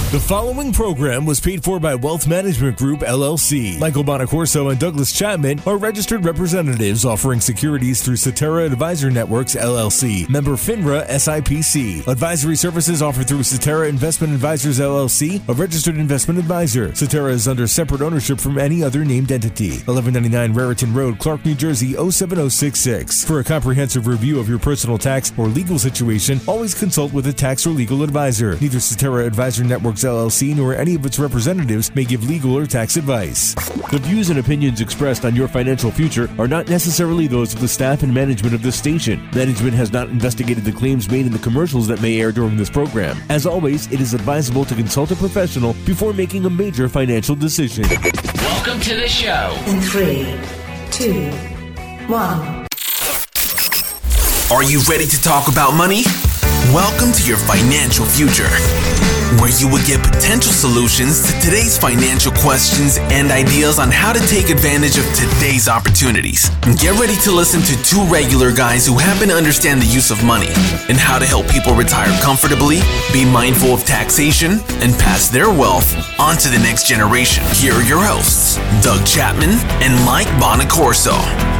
The following program was paid for by Wealth Management Group, LLC. Michael Bonacorso and Douglas Chapman are registered representatives offering securities through Cetera Advisor Networks, LLC. Member FINRA SIPC. Advisory services offered through Cetera Investment Advisors, LLC, a registered investment advisor. Cetera is under separate ownership from any other named entity. 1199 Raritan Road, Clark, New Jersey, 07066. For a comprehensive review of your personal tax or legal situation, always consult with a tax or legal advisor. Neither Cetera Advisor Networks, LLC, nor any of its representatives may give legal or tax advice. The views and opinions expressed on Your Financial Future are not necessarily those of the staff and management of this station. Management has not investigated the claims made in the commercials that may air during this program. As always, it is advisable to consult a professional before making a major financial decision. Welcome to the show. In 3, 2, 1. Are you ready to talk about money? Welcome to Your Financial Future, where you will get potential solutions to today's financial questions and ideas on how to take advantage of today's opportunities. Get ready to listen to two regular guys who happen to understand the use of money and how to help people retire comfortably, be mindful of taxation, and pass their wealth on to the next generation. Here are your hosts, Doug Chapman and Mike Bonacorso.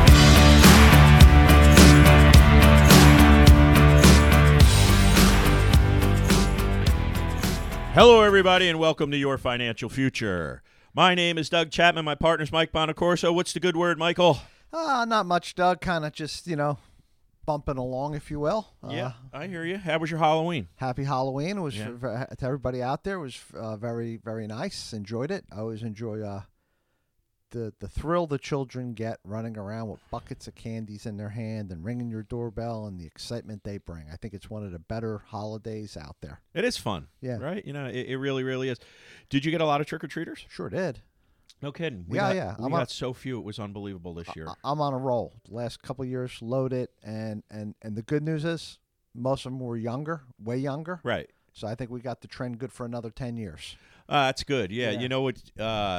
Hello, everybody, and welcome to Your Financial Future. My name is Doug Chapman. My partner's Mike Bonacorso. What's the good word, Michael? Not much, Doug. Kind of just, bumping along, if you will. Yeah, I hear you. How was your Halloween? Happy Halloween. It was to everybody out there. It was very, very nice. Enjoyed it. I always enjoy the thrill the children get running around with buckets of candies in their hand and ringing your doorbell and the excitement they bring. I think it's one of the better holidays out there. It is fun. Yeah. Right? It really, really is. Did you get a lot of trick-or-treaters? Sure did. No kidding. We got so few. It was unbelievable this year. I'm on a roll. The last couple of years, loaded. And the good news is most of them were younger, way younger. Right. So I think we got the trend good for another 10 years. That's good. Yeah. Yeah. You know what?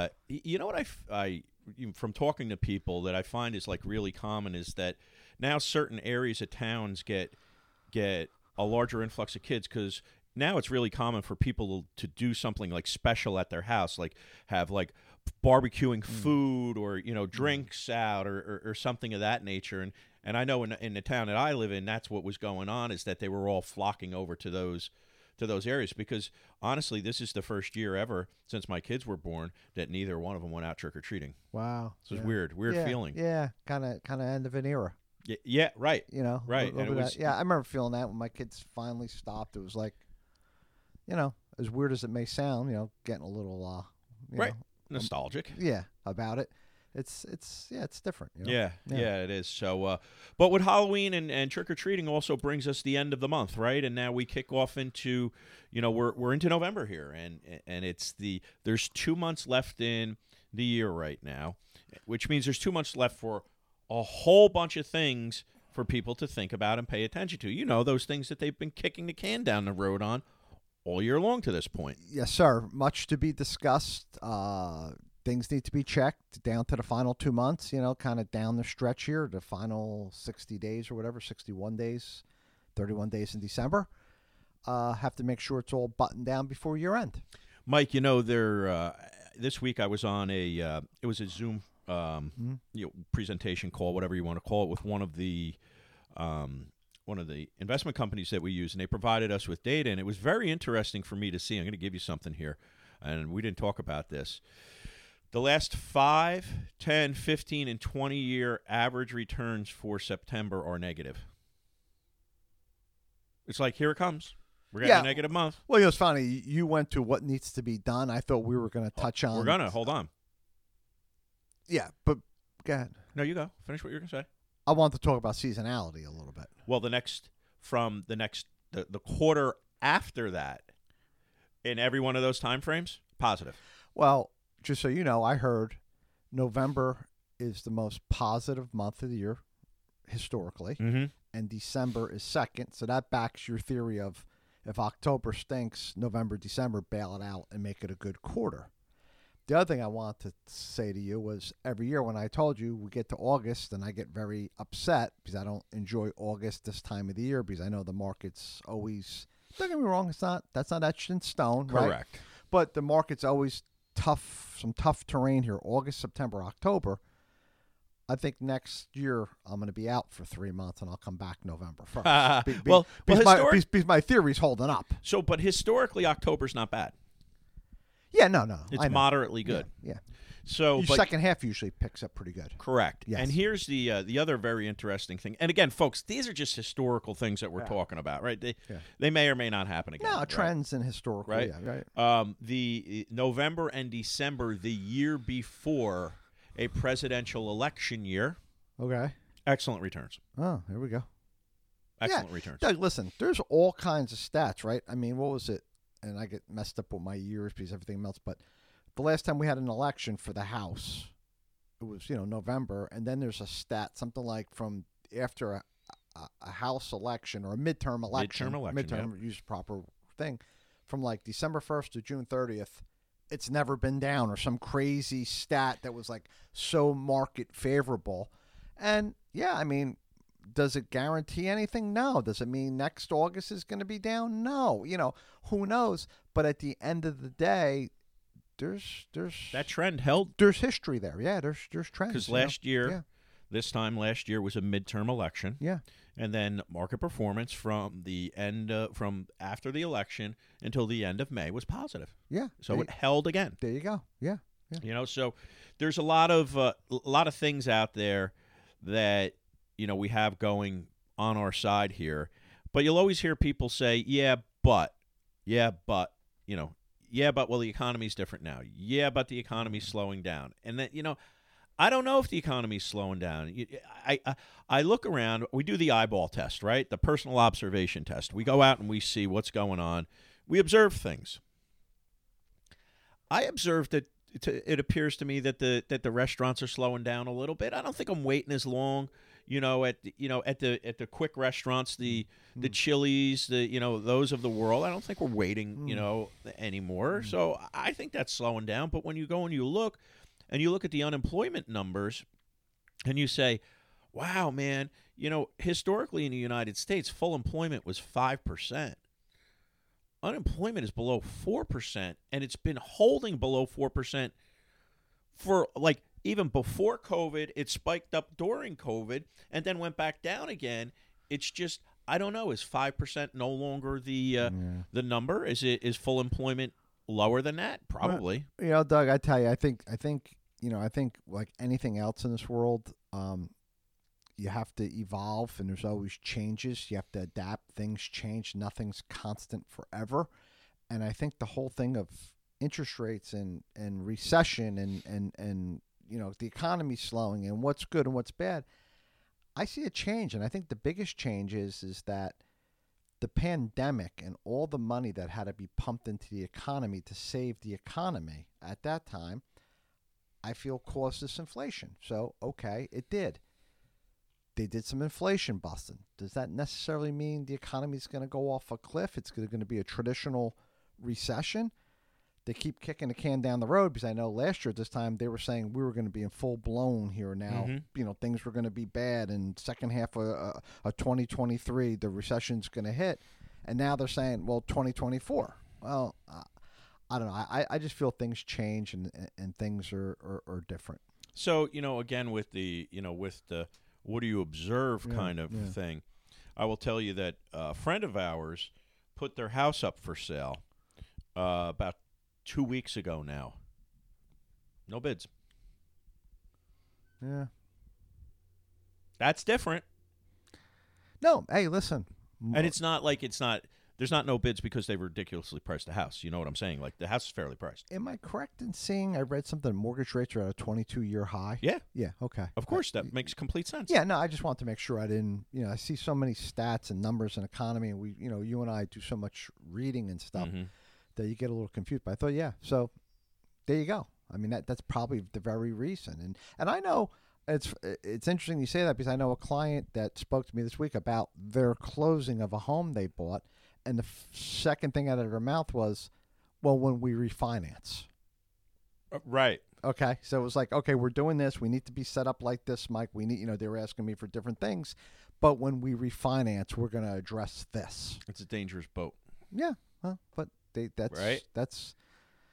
I from talking to people that I find is like really common is that now certain areas of towns get a larger influx of kids because now it's really common for people to do something like special at their house, like have like barbecuing food or drinks out or something of that nature. And I know in the town that I live in, that's what was going on, is that they were all flocking over to those areas because honestly, this is the first year ever since my kids were born that neither one of them went out trick-or-treating. Wow. So it's weird feeling. Yeah, kind of end of an era. Yeah, right. Right. And it was, I remember feeling that when my kids finally stopped. It was like, as weird as it may sound, getting a little, nostalgic. About it. It's different. Yeah, it is. So, but with Halloween and trick-or-treating also brings us the end of the month, right? And now we kick off into, we're into November here, and there's 2 months left in the year right now, which means there's 2 months left for a whole bunch of things for people to think about and pay attention to. Those things that they've been kicking the can down the road on all year long to this point. Yes, sir. Much to be discussed. Things need to be checked down to the final 2 months, kind of down the stretch here, the final 60 days or whatever, 61 days, 31 days in December. Have to make sure it's all buttoned down before year end. Mike, this week I was on it was a Zoom presentation call, whatever you want to call it, with one of the investment companies that we use, and they provided us with data, and it was very interesting for me to see. I'm going to give you something here, and we didn't talk about this. The last 5, 10, 15, and 20-year average returns for September are negative. It's like, here it comes. We're getting a negative month. Well, it's funny. You went to what needs to be done. I thought we were going to touch on. We're going to. Hold on. Yeah, but go ahead. No, you go. Finish what you're going to say. I want to talk about seasonality a little bit. Well, the quarter after that, in every one of those time frames, positive. Well, just so you know, I heard November is the most positive month of the year historically, and December is second. So that backs your theory of if October stinks, November, December, bail it out and make it a good quarter. The other thing I want to say to you was every year when I told you we get to August and I get very upset because I don't enjoy August this time of the year because I know the market's always, don't get me wrong, that's not etched in stone. Correct. Right? But the market's always tough, some tough terrain here. August, September, October. I think next year I'm going to be out for 3 months, and I'll come back November 1st. Because my theory's holding up. So, but historically, October's not bad. Yeah, no. It's moderately good. Yeah. So, Your second half usually picks up pretty good. Correct. Yes. And here's the other very interesting thing. And again, folks, these are just historical things that we're talking about, right? They may or may not happen again. No, right? trends and historical. Right. Yeah, right. The November and December, the year before a presidential election year, Okay. excellent returns. Oh, there we go. Excellent returns. Doug, listen, there's all kinds of stats, right? I mean, what was it? And I get messed up with my years because everything melts, but the last time we had an election for the House, it was, November, and then there's a stat, something like from after a House election or a midterm election. Use the proper thing, from like December 1st to June 30th, it's never been down, or some crazy stat that was like so market favorable. And yeah, I mean, does it guarantee anything? No. Does it mean next August is going to be down? No. Who knows? But at the end of the day, there's that trend held. There's history there. Yeah, there's trends. Because last year, this time last year was a midterm election. Yeah. And then market performance from after the election until the end of May was positive. Yeah. So it held again. There you go. Yeah. So there's a lot of things out there that we have going on our side here. But you'll always hear people say, but well, the economy's different now. Yeah, but the economy's slowing down. And then, I don't know if the economy's slowing down. I look around. We do the eyeball test, right? The personal observation test. We go out and we see what's going on. We observe things. I observed that it appears to me that the restaurants are slowing down a little bit. I don't think I'm waiting as long, at the quick restaurants, the Chili's, those of the world. I don't think we're waiting, anymore. So I think that's slowing down. But when you go and you look at the unemployment numbers, and you say, "Wow, man, historically in the United States, full employment was 5%. Unemployment is below 4%, and it's been holding below 4% for even before COVID. It spiked up during COVID and then went back down again. It's just, I don't know. Is 5% no longer the number? Is full employment lower than that? Probably. Well, Doug, I tell you, I think like anything else in this world, you have to evolve, and there's always changes. You have to adapt. Things change. Nothing's constant forever. And I think the whole thing of interest rates and recession and the economy slowing and what's good and what's bad, I see a change. And I think the biggest change is that the pandemic and all the money that had to be pumped into the economy to save the economy at that time, I feel caused this inflation. So, okay, it did. They did some inflation busting. Does that necessarily mean the economy is going to go off a cliff? It's going to be a traditional recession? They keep kicking the can down the road, because I know last year at this time they were saying we were going to be in full blown here now. Things were going to be bad, and second half of 2023 the recession's going to hit. And now they're saying, well, 2024. Well, I don't know. I just feel things change and things are different. So, again, with the what do you observe kind of thing, I will tell you that a friend of ours put their house up for sale about 2 weeks ago now. No bids. Yeah. That's different. No, hey, listen. And it's not like there's not no bids because they ridiculously priced the house. You know what I'm saying? Like, the house is fairly priced. Am I correct in saying I read something, mortgage rates are at a 22-year high? Yeah. Yeah, okay. Of course, that makes complete sense. Yeah, no, I just wanted to make sure I didn't, I see so many stats and numbers and economy, and we, you and I do so much reading and stuff that you get a little confused. But I thought, yeah, so there you go. I mean, that's probably the very reason. And I know it's interesting you say that, because I know a client that spoke to me this week about their closing of a home they bought, and the second thing out of her mouth was, well, when we refinance. Right. Okay. So it was like, okay, we're doing this. We need to be set up like this, Mike. We need, they were asking me for different things. But when we refinance, we're going to address this. It's a dangerous boat. Yeah. But that's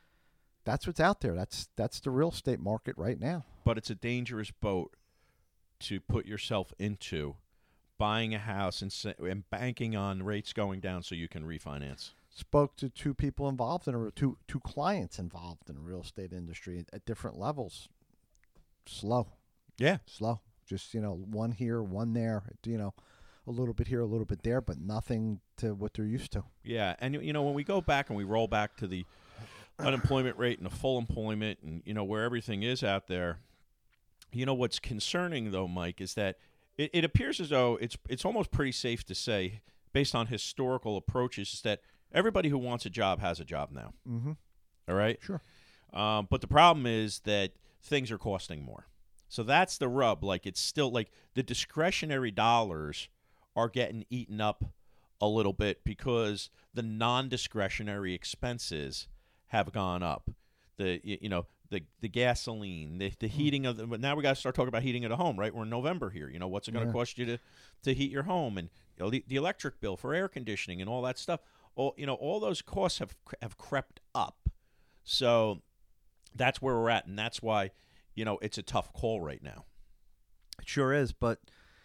that's what's out there. That's the real estate market right now. But it's a dangerous boat to put yourself into, buying a house and banking on rates going down so you can refinance. Spoke to two people involved two clients involved in the real estate industry at different levels. Slow. Yeah. Slow. Just, one here, one there, a little bit here, a little bit there, but nothing to what they're used to. Yeah. And, when we go back and we roll back to the unemployment rate and the full employment and, where everything is out there, what's concerning, though, Mike, is that it appears as though it's almost pretty safe to say, based on historical approaches, is that everybody who wants a job has a job now. Mm-hmm. All right? Sure. But the problem is that things are costing more. So that's the rub. Like, it's still like the discretionary dollars are getting eaten up a little bit because the non-discretionary expenses have gone up. The gasoline, the heating of the. Now we got to start talking about heating of the home, right? We're in November here. What's it going to cost you to heat your home, and the electric bill for air conditioning and all that stuff. All those costs have crept up. So that's where we're at, and that's why it's a tough call right now. It sure is, but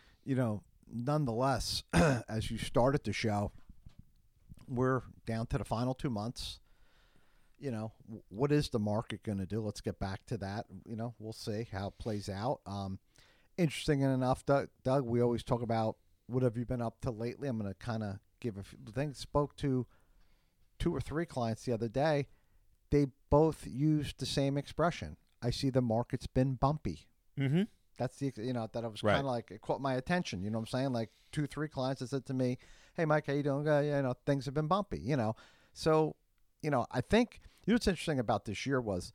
nonetheless, as you started the show, we're down to the final 2 months. What is the market going to do? Let's get back to that. We'll see how it plays out. Interesting enough, Doug, we always talk about what have you been up to lately. I'm going to kind of give a few things. Spoke to 2 or 3 clients the other day. They both used the same expression. I see the market's been bumpy. Mm-hmm. That's that I was right. kind of like, it caught my attention. You know what I'm saying? Like 2, 3 clients that said to me, "Hey, Mike, how you doing? Things have been bumpy." So, I think what's interesting about this year was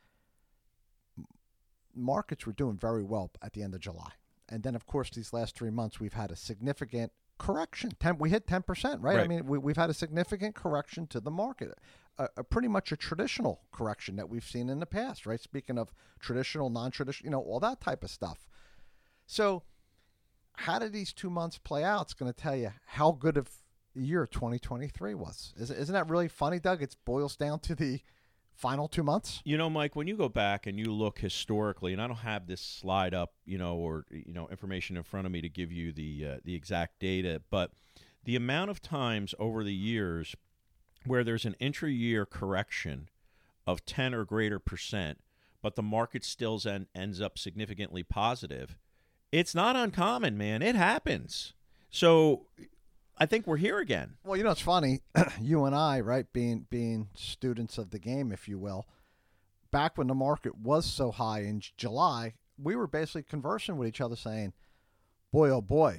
markets were doing very well at the end of July, and then of course these last 3 months we've had a significant correction. We hit 10%, right? I mean, we've had a significant correction to the market. Pretty much a traditional correction that we've seen in the past, right? Speaking of traditional, non-traditional, all that type of stuff. So how did these 2 months play out? It's going to tell you how good of a year 2023 was. Isn't that really funny, Doug? It boils down to the final 2 months. Mike, when you go back and you look historically, and I don't have this slide up, or information in front of me to give you the exact data, but the amount of times over the years where there's an intra-year correction of 10 or greater %, but the market still ends up significantly positive, it's not uncommon, man. It happens. So I think we're here again. Well, it's funny. You and I, right, being students of the game, if you will, back when the market was so high in July, we were basically conversing with each other saying, boy, oh boy,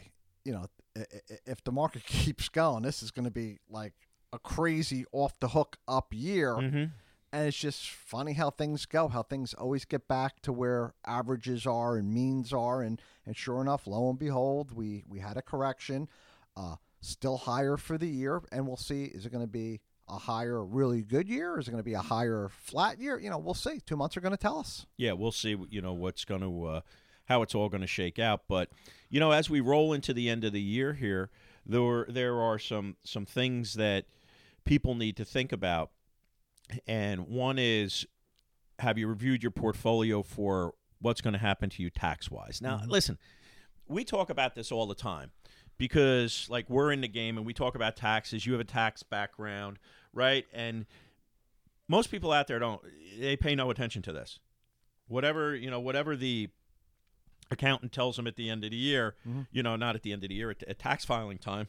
if the market keeps going, this is going to be like a crazy off-the-hook up year. Mm-hmm. And it's just funny how things go, how things always get back to where averages are and means are. And sure enough, lo and behold, we had a correction, still higher for the year. And we'll see, is it going to be a higher, really good year? Or is it going to be a higher, flat year? We'll see. 2 months are going to tell us. Yeah, we'll see, what's going to how it's all going to shake out. But, as we roll into the end of the year here, there are some things that people need to think about. And one is, have you reviewed your portfolio for what's going to happen to you tax-wise? Now, listen, we talk about this all the time because, like, we're in the game and we talk about taxes. You have a tax background, right? And most people out there they pay no attention to this. Whatever the accountant tells them at the end of the year, not at the end of the year, at tax filing time,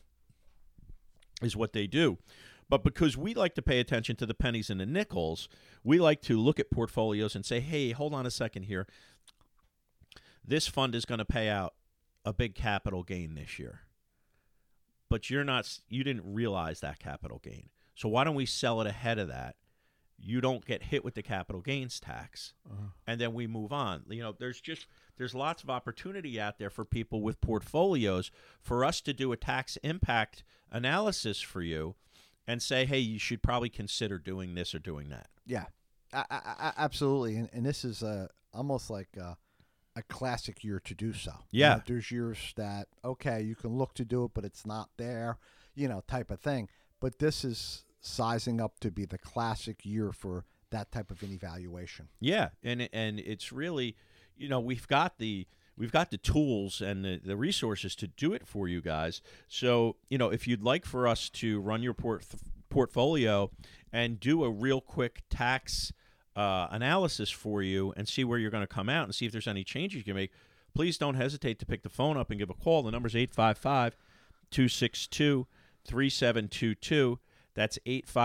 is what they do. But because we like to pay attention to the pennies and the nickels, we like to look at portfolios and say, hey, hold on a second here. This fund is going to pay out a big capital gain this year. But you didn't realize that capital gain. So why don't we sell it ahead of that? You don't get hit with the capital gains tax. And then we move on. There's lots of opportunity out there for people with portfolios for us to do a tax impact analysis for you and say, hey, you should probably consider doing this or doing that. Yeah, absolutely. And this is almost like a classic year to do so. Yeah. There's years that, okay, you can look to do it, but it's not there, type of thing. But this is sizing up to be the classic year for that type of an evaluation. Yeah, and it's really, we've got the tools and the resources to do it for you guys. So, if you'd like for us to run your portfolio and do a real quick tax analysis for you and see where you're going to come out and see if there's any changes you can make, please don't hesitate to pick the phone up and give a call. The number's 855-262-3722. That's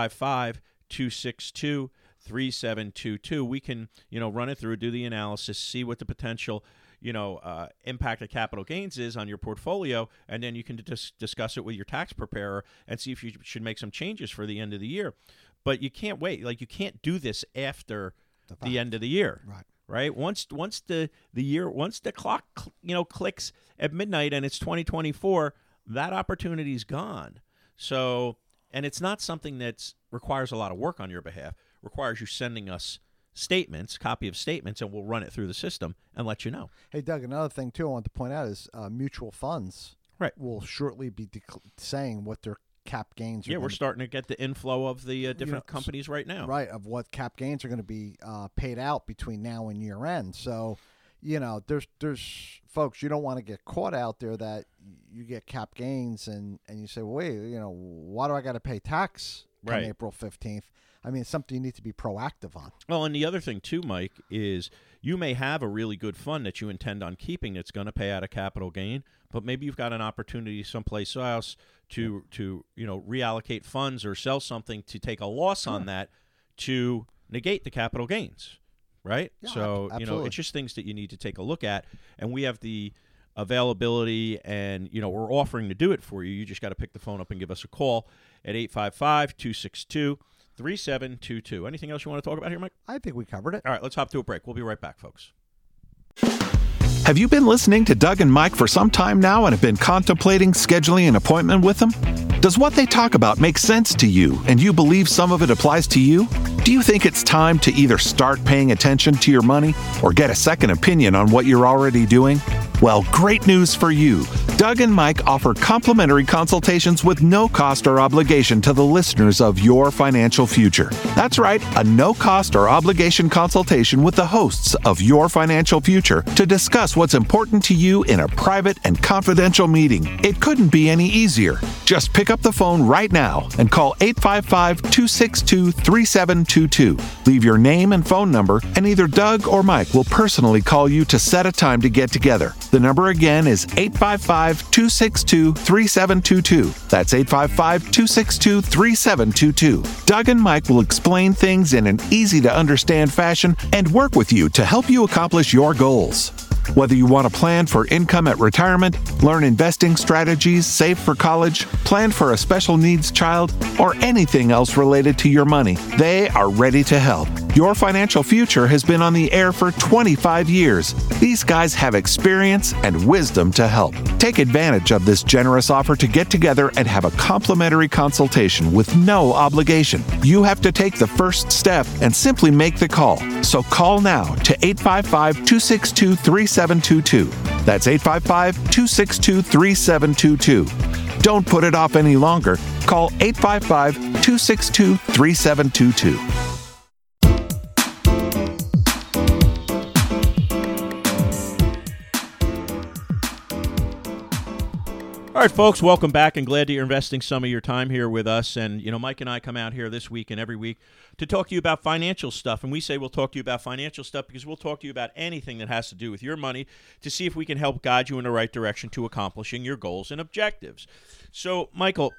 855-262-3722. We can, run it through, do the analysis, see what the potential, impact of capital gains is on your portfolio, and then you can discuss it with your tax preparer and see if you should make some changes for the end of the year. But you can't wait. Like, you can't do this after the end of the year. Right? Once the clock, clicks at midnight and it's 2024, that opportunity's gone. So, and it's not something that requires a lot of work on your behalf. Requires you sending us copy of statements, and we'll run it through the system and let you know. Hey, Doug, another thing, too, I want to point out is mutual funds will shortly be saying what their cap gains are. Yeah, we're starting to get the inflow of the different companies right now. Right, of what cap gains are going to be paid out between now and year end. So, there's folks, you don't want to get caught out there that you get cap gains and you say, well, wait, why do I got to pay tax on April 15th? I mean, it's something you need to be proactive on. Well, and the other thing, too, Mike, is you may have a really good fund that you intend on keeping that's going to pay out a capital gain, but maybe you've got an opportunity someplace else to reallocate funds or sell something to take a loss on that to negate the capital gains, right? Yeah, so, absolutely. it's just things that you need to take a look at, and we have the availability and, we're offering to do it for you. You just got to pick the phone up and give us a call at 855-262-3722. Anything else you want to talk about here, Mike? I think we covered it. All right, let's hop to a break. We'll be right back, folks. Have you been listening to Doug and Mike for some time now and have been contemplating scheduling an appointment with them? Does what they talk about make sense to you and you believe some of it applies to you? Do you think it's time to either start paying attention to your money or get a second opinion on what you're already doing? Well, great news for you. Doug and Mike offer complimentary consultations with no cost or obligation to the listeners of Your Financial Future. That's right, a no cost or obligation consultation with the hosts of Your Financial Future to discuss what's important to you in a private and confidential meeting. It couldn't be any easier. Just pick up the phone right now and call 855-262-3722. Leave your name and phone number, and either Doug or Mike will personally call you to set a time to get together. The number again is 855-262-3722. That's 855-262-3722. Doug and Mike will explain things in an easy-to-understand fashion and work with you to help you accomplish your goals. Whether you want to plan for income at retirement, learn investing strategies, save for college, plan for a special needs child, or anything else related to your money, they are ready to help. Your Financial Future has been on the air for 25 years. These guys have experience and wisdom to help. Take advantage of this generous offer to get together and have a complimentary consultation with no obligation. You have to take the first step and simply make the call. So call now to 855-262-3722. That's 855-262-3722. Don't put it off any longer. Call 855-262-3722. All right, folks, welcome back, and glad that you're investing some of your time here with us. And, Mike and I come out here this week and every week to talk to you about financial stuff. And we say we'll talk to you about financial stuff because we'll talk to you about anything that has to do with your money to see if we can help guide you in the right direction to accomplishing your goals and objectives. So, Michael,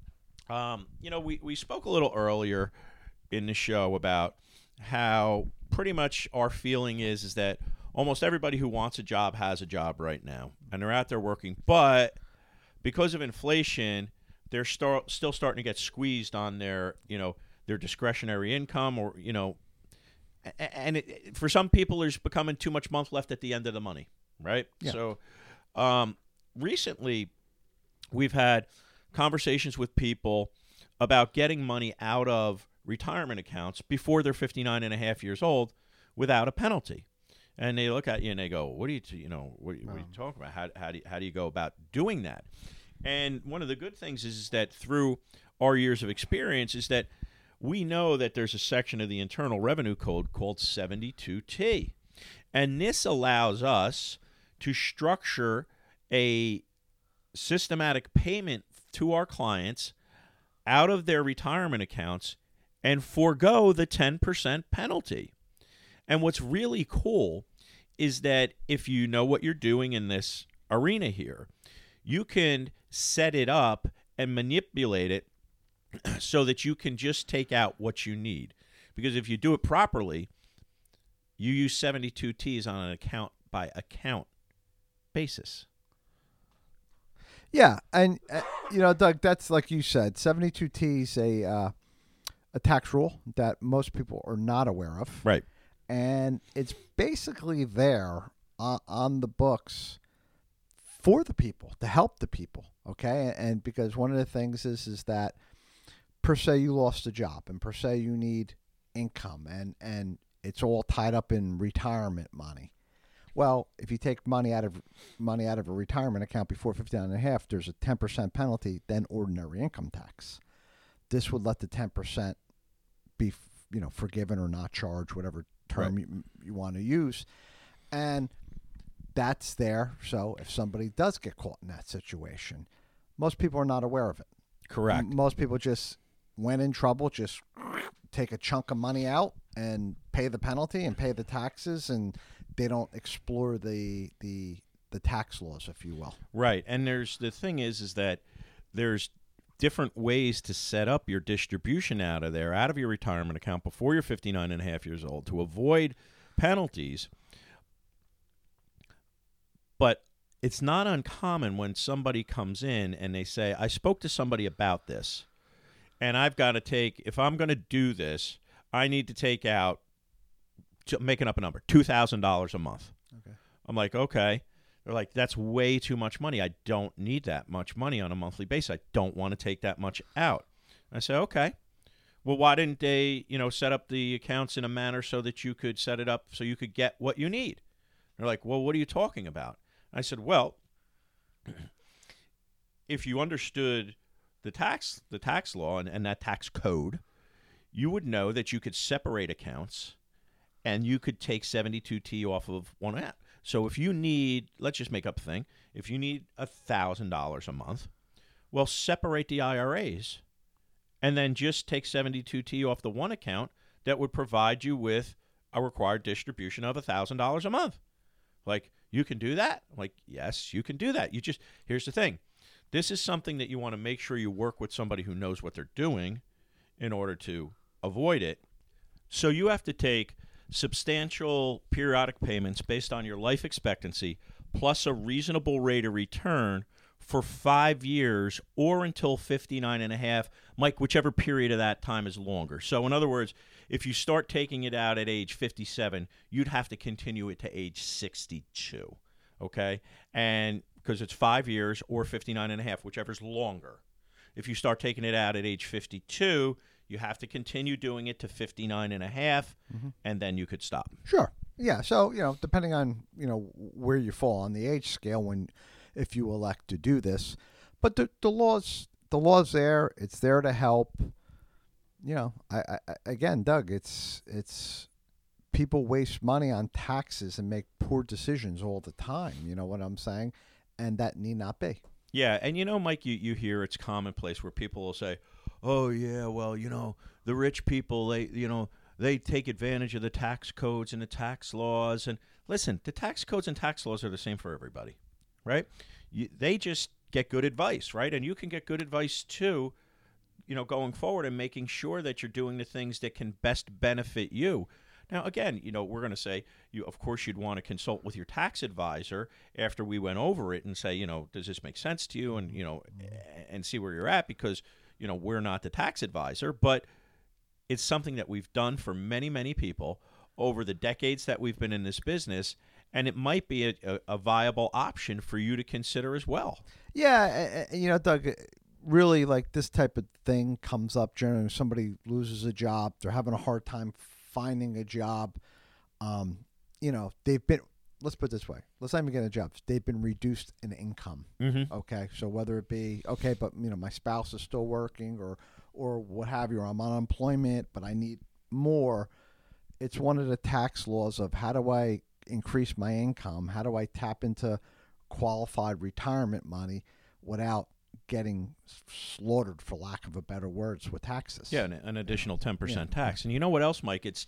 we spoke a little earlier in the show about how pretty much our feeling is that almost everybody who wants a job has a job right now, and they're out there working, but because of inflation, they're still starting to get squeezed on their discretionary income, or and for some people, there's becoming too much month left at the end of the money, right? Yeah. So, recently, we've had conversations with people about getting money out of retirement accounts before they're 59 and a half years old without a penalty. And they look at you and they go, "What are you talking about? How do you go about doing that?" And one of the good things is that through our years of experience is that we know that there's a section of the Internal Revenue Code called 72T. And this allows us to structure a systematic payment to our clients out of their retirement accounts and forego the 10% penalty. And what's really cool is that if you know what you're doing in this arena here, you can set it up and manipulate it so that you can just take out what you need. Because if you do it properly, you use 72Ts on an account-by-account basis. Yeah, and Doug, that's like you said, 72T is a tax rule that most people are not aware of. Right. And it's basically there on the books for the people, to help the people, okay? And because one of the things is that per se you lost a job, and per se you need income, and it's all tied up in retirement money. Well, if you take money out of a retirement account before 59.5, there's a 10% penalty, then ordinary income tax. This would let the 10% be, forgiven or not charged, whatever term you want to use, and that's there. So if somebody does get caught in that situation, most people are not aware of it. Correct. Most people just, when in trouble, just take a chunk of money out and pay the penalty and pay the taxes, and they don't explore the tax laws, if you will. Right. And the thing is that there's different ways to set up your distribution out of your retirement account before you're 59.5 years old to avoid penalties. But it's not uncommon when somebody comes in and they say, I spoke to somebody about this, and I've got to take, if I'm going to do this, I need to take out, making up a number, $2,000 a month. Okay. I'm like, okay. They're like, that's way too much money. I don't need that much money on a monthly basis. I don't want to take that much out. I say, okay. Well, why didn't they, set up the accounts in a manner so that you could set it up so you could get what you need? They're like, well, what are you talking about? I said, well, if you understood the tax law and that tax code, you would know that you could separate accounts and you could take 72T off of one app. So if you need, let's just make up a thing, if you need $1,000 a month, well, separate the IRAs and then just take 72T off the one account that would provide you with a required distribution of $1,000 a month. Like, you can do that? I'm like, yes, you can do that. Here's the thing. This is something that you want to make sure you work with somebody who knows what they're doing in order to avoid it. So you have to take substantial periodic payments based on your life expectancy plus a reasonable rate of return for 5 years or until 59.5, Mike, whichever period of that time is longer. So in other words, if you start taking it out at age 57, you'd have to continue it to age 62, okay? And because it's 5 years or 59.5, whichever's longer. If you start taking it out at age 52, you have to continue doing it to 59.5, and then you could stop. Sure. Yeah. So, depending on, where you fall on the age scale if you elect to do this. But the law's there. It's there to help. I again, Doug, it's people waste money on taxes and make poor decisions all the time. You know what I'm saying? And that need not be. Yeah. And, Mike, you hear it's commonplace where people will say, oh, yeah, well, the rich people, they take advantage of the tax codes and the tax laws. And listen, the tax codes and tax laws are the same for everybody, right? They just get good advice, right? And you can get good advice, too, going forward and making sure that you're doing the things that can best benefit you. Now, again, we're going to say, of course, you'd want to consult with your tax advisor after we went over it and say, does this make sense to you? And, and see where you're at because, we're not the tax advisor, but it's something that we've done for many, many people over the decades that we've been in this business, and it might be a viable option for you to consider as well. Yeah, Doug, really, like this type of thing comes up generally when somebody loses a job, they're having a hard time finding a job. They've been, let's put it this way, let's not even get a job. They've been reduced in income. Okay, so whether it be, but my spouse is still working or what have you, or I'm on unemployment, but I need more. It's one of the tax laws of how do I increase my income? How do I tap into qualified retirement money without getting slaughtered, for lack of a better words, with taxes? Yeah, an additional 10% tax. And you know what else, Mike? It's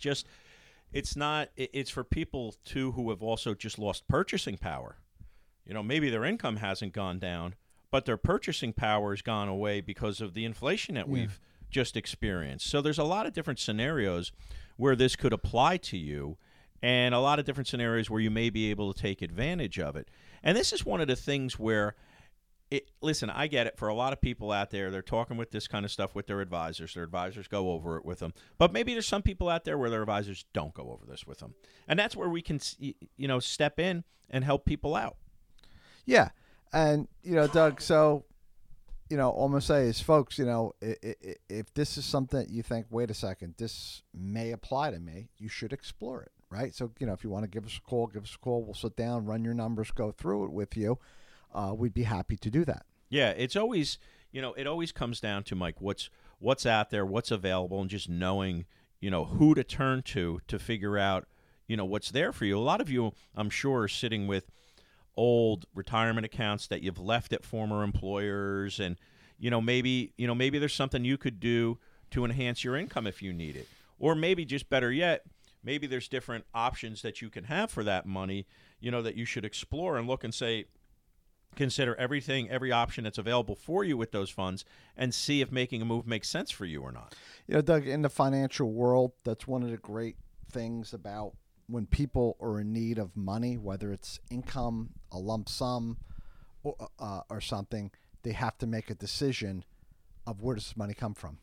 for people, too, who have also just lost purchasing power. You know, maybe their income hasn't gone down, but their purchasing power has gone away because of the inflation that we've just experienced. So there's a lot of different scenarios where this could apply to you, and a lot of different scenarios where you may be able to take advantage of it. And this is one of the things where, listen, I get it. For a lot of people out there, they're talking with this kind of stuff with their advisors. Their advisors go over it with them. But maybe there's some people out there where their advisors don't go over this with them. And that's where we can, step in and help people out. Yeah. And, Doug, so, all I'm going to say is, folks, if this is something that you think, wait a second, this may apply to me, you should explore it, right? So, if you want to give us a call, We'll sit down, run your numbers, go through it with you. We'd be happy to do that. Yeah, it's always, it always comes down to, Mike, what's out there, what's available, and just knowing, who to turn to figure out, what's there for you. A lot of you, I'm sure, are sitting with old retirement accounts that you've left at former employers, and maybe there's something you could do to enhance your income if you need it. Or maybe, just better yet, maybe there's different options that you can have for that money, that you should explore and look and say, consider every option that's available for you with those funds, and see if making a move makes sense for you or not. Doug, in the financial world, that's one of the great things about when people are in need of money, whether it's income, a lump sum, or something, they have to make a decision of where does this money come from.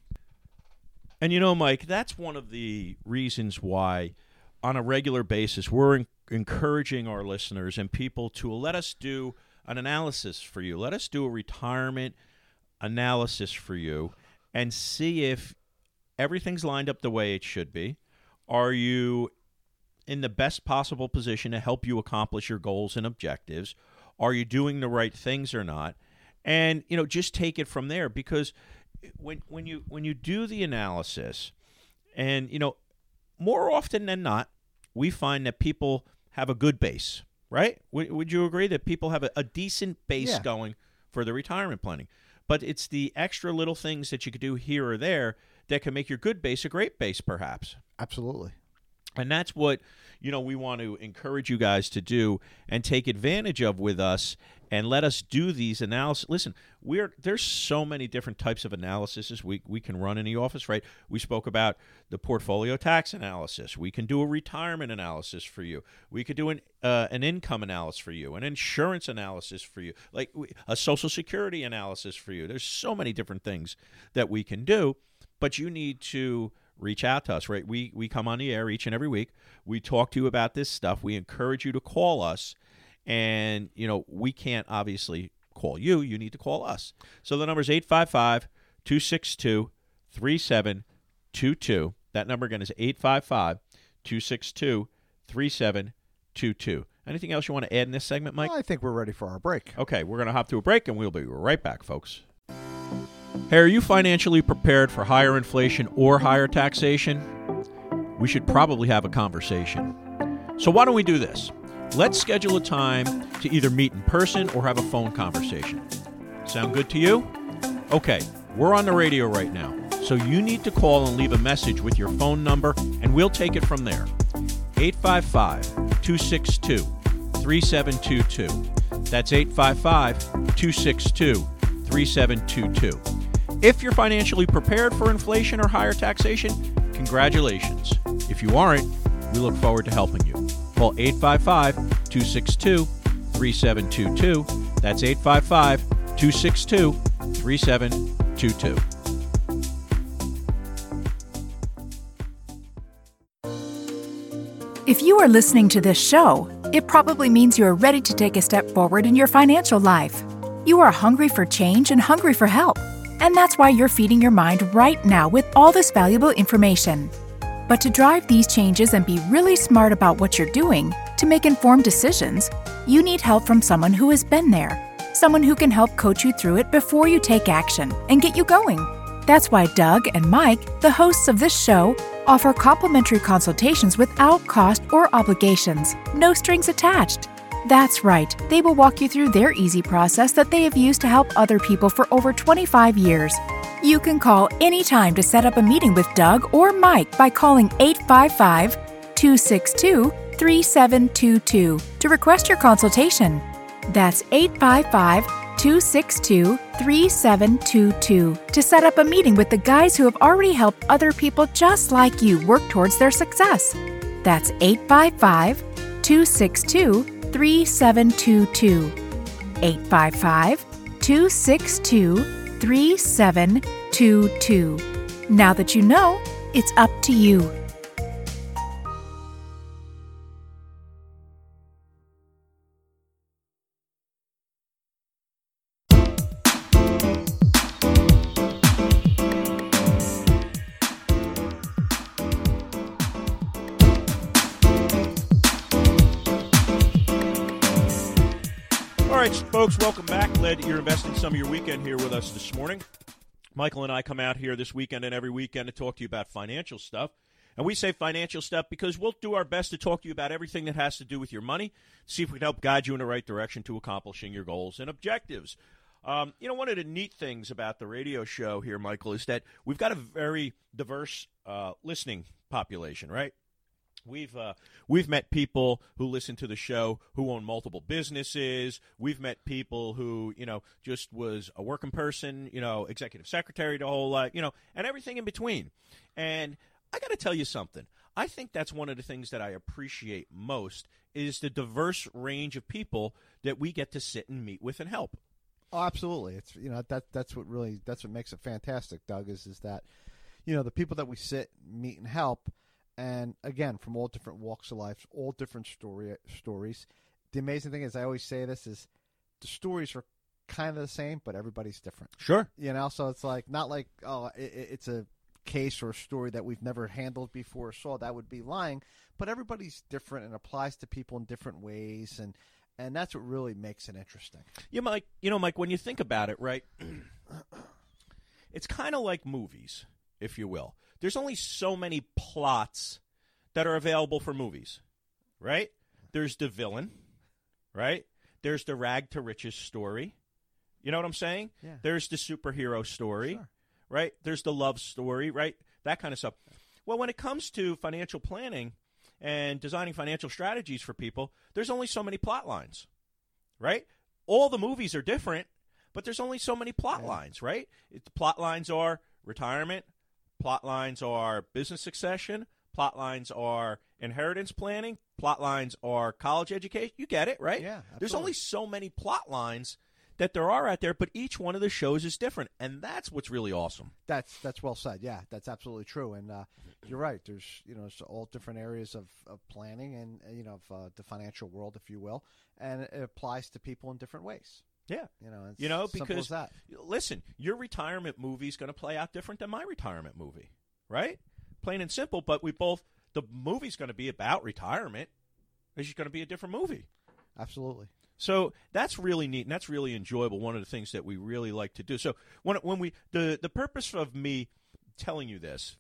And Mike, that's one of the reasons why on a regular basis we're encouraging our listeners and people to let us do an analysis for you. Let us do a retirement analysis for you and see if everything's lined up the way it should be. Are you in the best possible position to help you accomplish your goals and objectives? Are you doing the right things or not? And, just take it from there, because when you do the analysis, and, more often than not, we find that people have a good base, right? Would you agree that people have a decent base going for the retirement planning? But it's the extra little things that you could do here or there that can make your good base a great base, perhaps. Absolutely. And that's what, we want to encourage you guys to do and take advantage of with us, and let us do these analysis. Listen, there's so many different types of analyses we can run in the office, right? We spoke about the portfolio tax analysis. We can do a retirement analysis for you. We could do an income analysis for you, an insurance analysis for you, like a Social Security analysis for you. There's so many different things that we can do, but you need to reach out to us, right? We come on the air each and every week. We talk to you about this stuff. We encourage you to call us. And, we can't obviously call you. You need to call us. So the number is 855-262-3722. That number again is 855-262-3722. Anything else you want to add in this segment, Mike? I think we're ready for our break. Okay, we're going to hop to a break, and we'll be right back, folks. Hey, are you financially prepared for higher inflation or higher taxation? We should probably have a conversation. So why don't we do this? Let's schedule a time to either meet in person or have a phone conversation. Sound good to you? Okay, we're on the radio right now, so you need to call and leave a message with your phone number, and we'll take it from there. 855-262-3722. That's 855-262-3722. If you're financially prepared for inflation or higher taxation, congratulations. If you aren't, we look forward to helping you. Call 855-262-3722. That's 855-262-3722. If you are listening to this show, it probably means you are ready to take a step forward in your financial life. You are hungry for change and hungry for help. And that's why you're feeding your mind right now with all this valuable information. But to drive these changes and be really smart about what you're doing, to make informed decisions, you need help from someone who has been there. Someone who can help coach you through it before you take action and get you going. That's why Doug and Mike, the hosts of this show, offer complimentary consultations without cost or obligations, no strings attached. That's right, they will walk you through their easy process that they have used to help other people for over 25 years. You can call anytime to set up a meeting with Doug or Mike by calling 855-262-3722 to request your consultation. That's 855-262-3722 to set up a meeting with the guys who have already helped other people just like you work towards their success. That's 855-262-3722. 855-262-3722. Now that you know, it's up to you. Folks, welcome back. Glad that you're investing some of your weekend here with us this morning. Michael and I come out here this weekend and every weekend to talk to you about financial stuff. And we say financial stuff because we'll do our best to talk to you about everything that has to do with your money, see if we can help guide you in the right direction to accomplishing your goals and objectives. One of the neat things about the radio show here, Michael, is that we've got a very diverse listening population, right? We've met people who listen to the show who own multiple businesses. We've met people who, just was a working person, executive secretary the whole life, and everything in between. And I got to tell you something. I think that's one of the things that I appreciate most is the diverse range of people that we get to sit and meet with and help. Oh, absolutely. It's that's what makes it fantastic, Doug, is that the people that we sit, meet, and help. And again, from all different walks of life, all different stories. The amazing thing is, I always say this, is the stories are kind of the same, but everybody's different. Sure. So it's like, not like, it's a case or a story that we've never handled before or saw. That would be lying. But everybody's different and applies to people in different ways. And that's what really makes it interesting. Yeah, Mike, Mike, when you think about it, right, it's kind of like movies, if you will. There's only so many plots that are available for movies, right? There's the villain, right? There's the rag to riches story. You know what I'm saying? Yeah. There's the superhero story, Sure. right? There's the love story, right? That kind of stuff. Well, when it comes to financial planning and designing financial strategies for people, there's only so many plot lines, right? All the movies are different, but there's only so many plot lines, right? The plot lines are retirement. Plot lines are business succession. Plot lines are inheritance planning. Plot lines are college education. You get it, right? Yeah, absolutely. There's only so many plot lines that there are out there, but each one of the shows is different, and that's what's really awesome. That's well said. Yeah, that's absolutely true. And you're right. There's it's all different areas of planning and of the financial world, if you will, and it applies to people in different ways. Yeah. It's simple because, as that. Listen, your retirement movie is going to play out different than my retirement movie, right? Plain and simple, but the movie's going to be about retirement. It's just going to be a different movie. Absolutely. So that's really neat, and that's really enjoyable, one of the things that we really like to do. So the purpose of me telling you this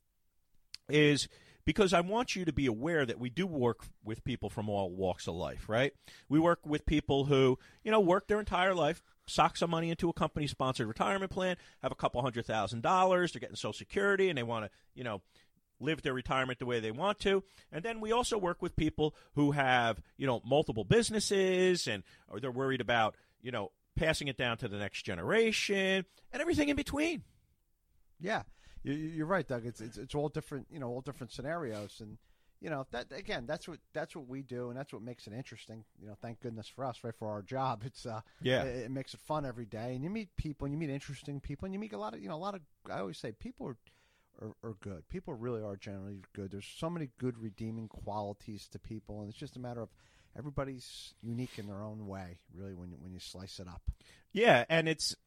is because I want you to be aware that we do work with people from all walks of life, right? We work with people who, work their entire life, sock some money into a company-sponsored retirement plan, have a couple $100,000, they're getting Social Security, and they want to, live their retirement the way they want to. And then we also work with people who have, multiple businesses, or they're worried about, passing it down to the next generation and everything in between. Yeah. You're right, Doug. It's all different, all different scenarios, and that again, that's what we do, and that's what makes it interesting. Thank goodness for us, right? For our job, it's it makes it fun every day, and you meet people, and you meet interesting people, and you meet a lot of. I always say people are good. People really are generally good. There's so many good redeeming qualities to people, and it's just a matter of everybody's unique in their own way, really, when you slice it up. Yeah, and it's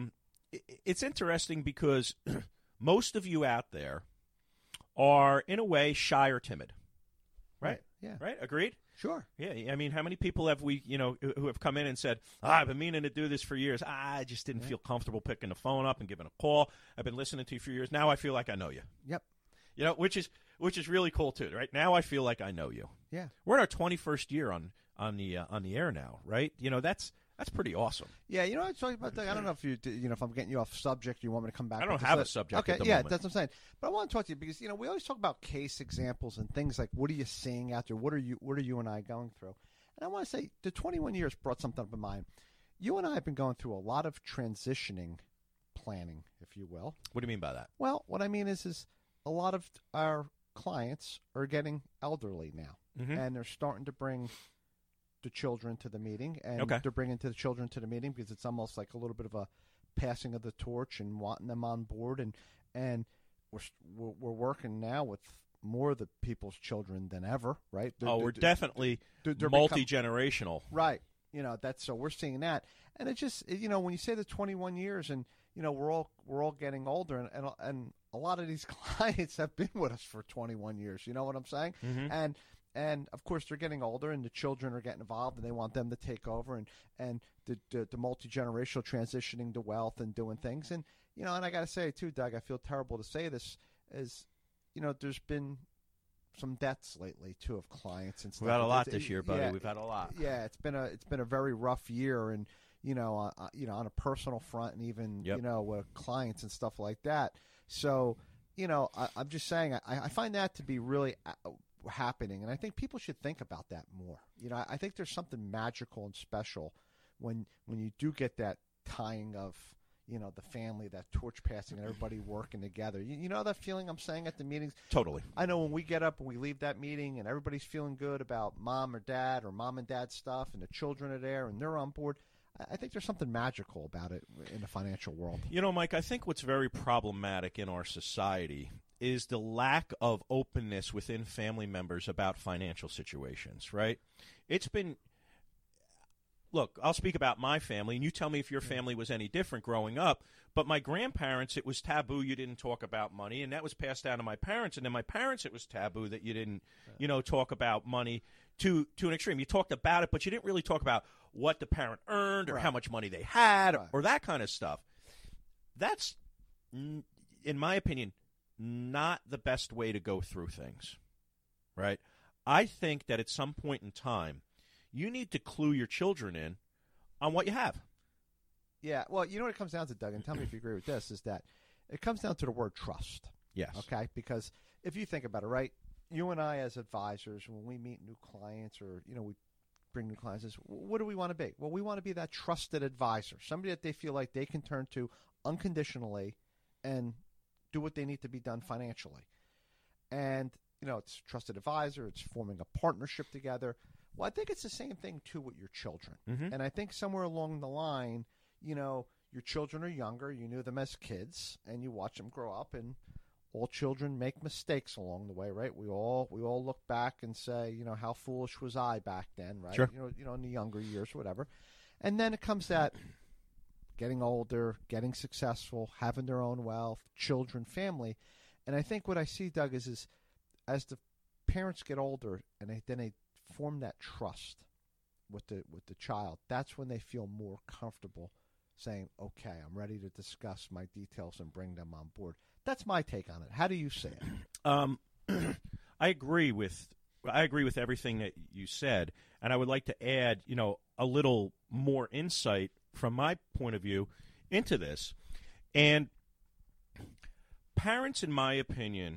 interesting because. Most of you out there are, in a way, shy or timid, right? Yeah. Right? Agreed? Sure. Yeah. I mean, how many people have we, who have come in and said, I've been meaning to do this for years. I just didn't feel comfortable picking the phone up and giving a call. I've been listening to you for years. Now I feel like I know you. Yep. Which is really cool too, right? Now I feel like I know you. Yeah. We're in our 21st year on the air now, right? That's pretty awesome. Yeah, I was talking about that. I don't know if if I'm getting you off subject, you want me to come back. I don't with have this. a subject. Okay, at the yeah, moment. that's what I'm saying. But I want to talk to you because we always talk about case examples and things like what are you seeing out there? What are you and I going through? And I want to say the 21 years brought something up in mind. You and I have been going through a lot of transitioning planning, if you will. What do you mean by that? Well, what I mean is a lot of our clients are getting elderly now, and they're starting to bring the children to the meeting, and they're bringing the children to the meeting because it's almost like a little bit of a passing of the torch and wanting them on board, and we're working now with more of the people's children than ever, right? We're definitely multi-generational, right? That's so we're seeing that, and it just when you say the 21 years, and we're all getting older, and a lot of these clients have been with us for 21 years. You know what I'm saying? And of course they're getting older, and the children are getting involved, and they want them to take over, and the multi-generational transitioning to wealth and doing things, and and I got to say too, Doug, I feel terrible to say this, is there's been some deaths lately too of clients and stuff. We've had a lot this year, buddy. We've had a lot. Yeah, it's been a very rough year, and on a personal front, and even with clients and stuff like that. So I'm just saying I find that to be really happening, and I think people should think about that more. I think there's something magical and special when you do get that tying of the family, that torch passing, and everybody working together. You know that feeling I'm saying at the meetings? Totally. I know when we get up and we leave that meeting and everybody's feeling good about mom and dad stuff, and the children are there and they're on board. I think there's something magical about it in the financial world. Mike, I think what's very problematic in our society is the lack of openness within family members about financial situations, right? Look, I'll speak about my family, and you tell me if your family was any different growing up. But my grandparents, it was taboo you didn't talk about money, and that was passed down to my parents. And then my parents, it was taboo that you didn't, talk about money to an extreme. You talked about it, but you didn't really talk about what the parent earned or how much money they had or that kind of stuff. That's, in my opinion, not the best way to go through things, right? I think that at some point in time, you need to clue your children in on what you have. Yeah, well, you know what it comes down to, Doug, and tell me if you agree with this, is that it comes down to the word trust. Yes. Okay? Because if you think about it, right, you and I as advisors, when we meet new clients or, we bring new clients, what do we want to be? Well, we want to be that trusted advisor, somebody that they feel like they can turn to unconditionally and do what they need to be done financially. And, it's trusted advisor, it's forming a partnership together. Well, I think it's the same thing, too, with your children. And I think somewhere along the line, your children are younger. You knew them as kids, and you watch them grow up, and all children make mistakes along the way, right? We all look back and say, how foolish was I back then, right? Sure. In the younger years or whatever. And then it comes that getting older, getting successful, having their own wealth, children, family. And I think what I see, Doug, is as the parents get older and they form that trust with the child, that's when they feel more comfortable saying, okay, I'm ready to discuss my details and bring them on board. That's my take on it. How do you say it? I agree with everything that you said, and I would like to add, a little more insight from my point of view into this. And parents, in my opinion,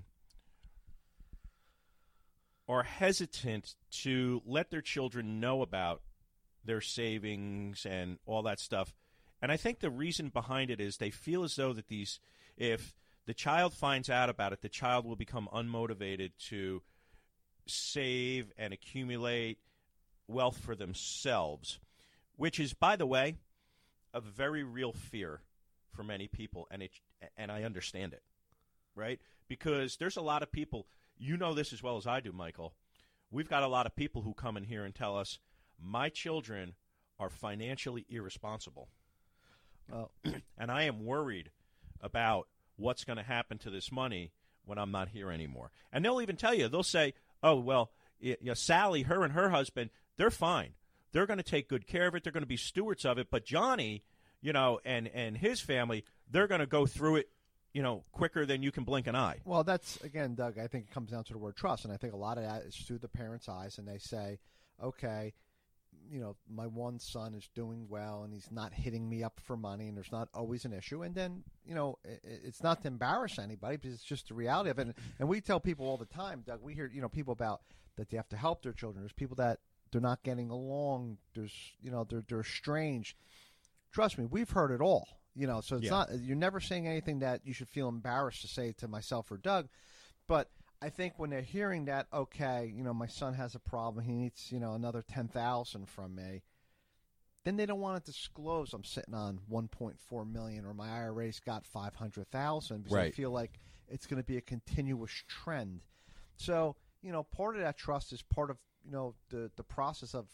are hesitant to let their children know about their savings and all that stuff. And I think the reason behind it is they feel as though that if the child finds out about it, the child will become unmotivated to save and accumulate wealth for themselves, which is, by the way, a very real fear for many people, and I understand it, right? Because there's a lot of people, you know this as well as I do, Michael. We've got a lot of people who come in here and tell us, my children are financially irresponsible. And I am worried about what's going to happen to this money when I'm not here anymore. And they'll even tell you, they'll say, oh, well, Sally, her and her husband, they're fine. They're going to take good care of it. They're going to be stewards of it. But Johnny, and his family, they're going to go through it, quicker than you can blink an eye. Well, that's, again, Doug, I think it comes down to the word trust. And I think a lot of that is through the parents' eyes. And they say, okay, my one son is doing well and he's not hitting me up for money and there's not always an issue. And then, it's not to embarrass anybody because it's just the reality of it. And we tell people all the time, Doug, we hear, people about that they have to help their children. There's people that they're not getting along. There's, they're estranged. Trust me, we've heard it all. So it's not, you're never saying anything that you should feel embarrassed to say to myself or Doug. But I think when they're hearing that, okay, my son has a problem, he needs, another $10,000 from me, then they don't want to disclose I'm sitting on $1.4 million or my IRA's got $500,000 because I feel like it's going to be a continuous trend. So, part of that trust is part of, the process of,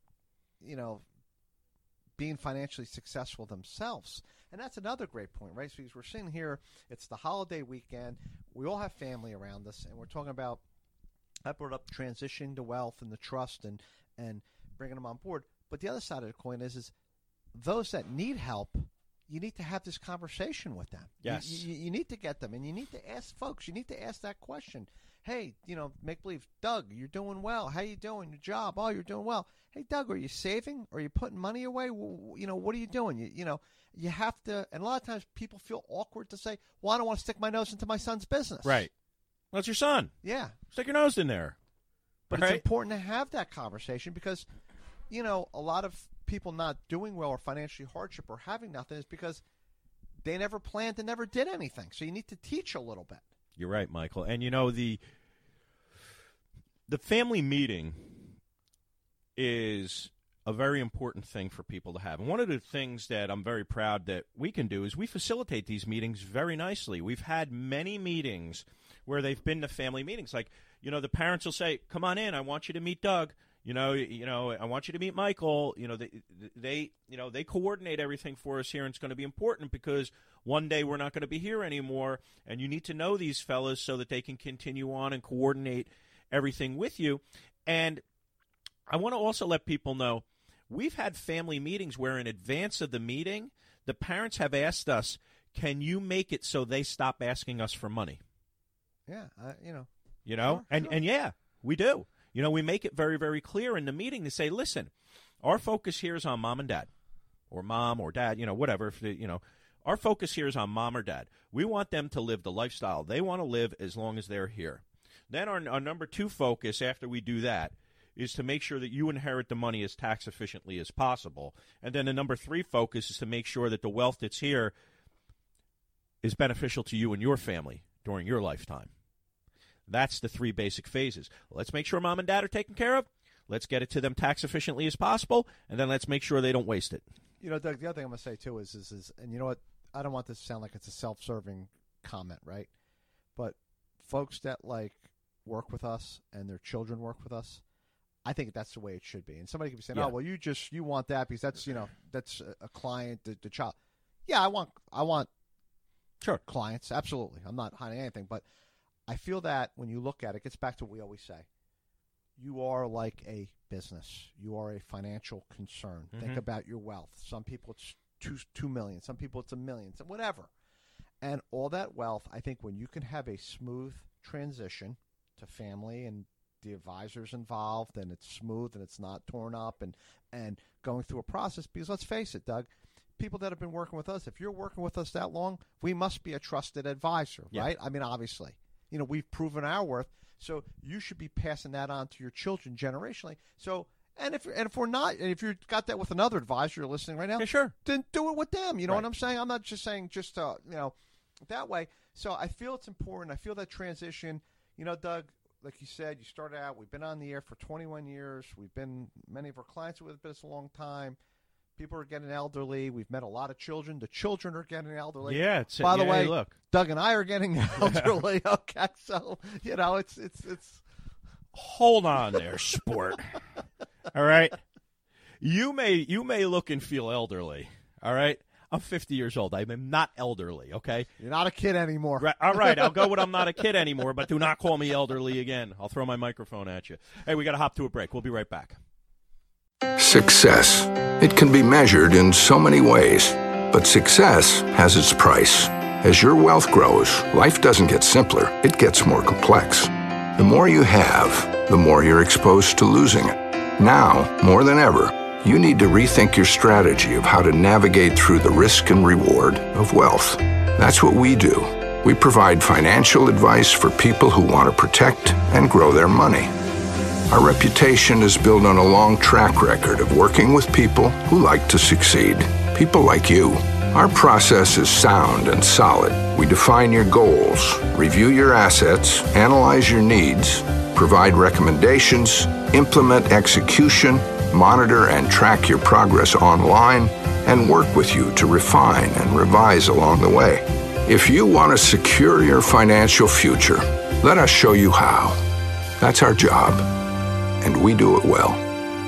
being financially successful themselves. And that's another great point, right? So because we're sitting here, it's the holiday weekend, we all have family around us, and we're talking about, I brought up transitioning to wealth and the trust and bringing them on board. But the other side of the coin is those that need help, you need to have this conversation with them. Yes. You need to get them, and you need to ask folks, you need to ask that question. Hey, make believe, Doug, you're doing well. How you doing? Your job? Oh, you're doing well. Hey, Doug, are you saving? Are you putting money away? What are you doing? You have to, and a lot of times people feel awkward to say, well, I don't want to stick my nose into my son's business. Right. Well, it's your son. Yeah. Stick your nose in there. But it's important to have that conversation because, a lot of people not doing well or financially hardship or having nothing is because they never planned and never did anything. So you need to teach a little bit. You're right, Michael. And, the family meeting is a very important thing for people to have. And one of the things that I'm very proud that we can do is we facilitate these meetings very nicely. We've had many meetings where they've been to family meetings. Like, the parents will say, come on in, I want you to meet Doug. I want you to meet Michael. They coordinate everything for us here, and it's going to be important because one day we're not going to be here anymore, and you need to know these fellas so that they can continue on and coordinate everything with you. And I want to also let people know we've had family meetings where in advance of the meeting, the parents have asked us, can you make it so they stop asking us for money? Yeah, Sure. And yeah, we do. We make it very, very clear in the meeting to say, listen, our focus here is on mom and dad or mom or dad, whatever. Our focus here is on mom or dad. We want them to live the lifestyle they want to live as long as they're here. Then our number 2 focus after we do that is to make sure that you inherit the money as tax efficiently as possible. And then the number 3 focus is to make sure that the wealth that's here is beneficial to you and your family during your lifetime. That's the 3 basic phases. Let's make sure mom and dad are taken care of. Let's get it to them tax efficiently as possible. And then let's make sure they don't waste it. Doug, the other thing I'm going to say, too, is and you know what? I don't want this to sound like it's a self-serving comment, right? But folks that, work with us and their children work with us, I think that's the way it should be. And somebody could be saying, oh, well, you want that because that's, that's a client, the child. Yeah, I want sure clients. Absolutely. I'm not hiding anything. But I feel that when you look at it, it gets back to what we always say. You are like a business. You are a financial concern. Mm-hmm. Think about your wealth. Some people it's $2 million. Some people it's $1 million. Whatever. And all that wealth, I think when you can have a smooth transition to family and the advisors involved and it's smooth and it's not torn up and going through a process, because let's face it, Doug, people that have been working with us, if you're working with us that long, we must be a trusted advisor, right? I mean, obviously. We've proven our worth, so you should be passing that on to your children generationally. So, and if we're not, and if you've got that with another advisor you're listening right now, sure, then do it with them. You know what I'm saying? I'm not just saying that way. So I feel it's important. I feel that transition. Doug, like you said, you started out. We've been on the air for 21 years. Many of our clients have been with us a long time. People are getting elderly. We've met a lot of children. The children are getting elderly. Yeah. By the way, look, Doug and I are getting elderly. Okay, so it's. Hold on there, sport. All right, you may look and feel elderly. All right, I'm 50 years old. I'm not elderly, okay? You're not a kid anymore. Right, all right, I'll go with I'm not a kid anymore, but do not call me elderly again. I'll throw my microphone at you. Hey, we got to hop to a break. We'll be right back. Success. It can be measured in so many ways, but success has its price. As your wealth grows, life doesn't get simpler, it gets more complex. The more you have, the more you're exposed to losing it. Now, more than ever, you need to rethink your strategy of how to navigate through the risk and reward of wealth. That's what we do. We provide financial advice for people who want to protect and grow their money. Our reputation is built on a long track record of working with people who like to succeed. People like you. Our process is sound and solid. We define your goals, review your assets, analyze your needs, provide recommendations, implement execution, monitor and track your progress online, and work with you to refine and revise along the way. If you want to secure your financial future, let us show you how. That's our job, and we do it well.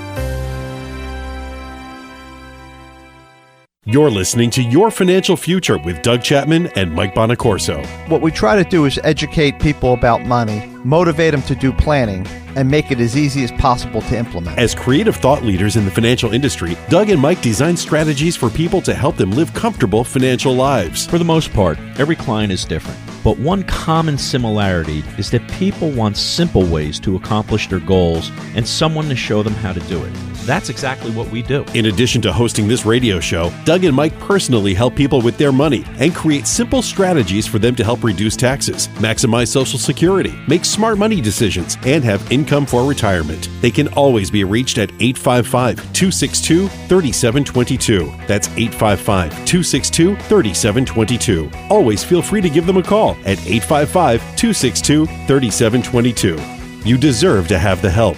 You're listening to Your Financial Future with Doug Chapman and Mike Bonacorso. What we try to do is educate people about money, motivate them to do planning, and make it as easy as possible to implement. As creative thought leaders in the financial industry, Doug and Mike design strategies for people to help them live comfortable financial lives. For the most part, every client is different. But one common similarity is that people want simple ways to accomplish their goals and someone to show them how to do it. That's exactly what we do. In addition to hosting this radio show, Doug and Mike personally help people with their money and create simple strategies for them to help reduce taxes, maximize Social Security, make smart money decisions, and have income for retirement. They can always be reached at 855-262-3722. That's 855-262-3722. Always feel free to give them a call at 855-262-3722. You deserve to have the help.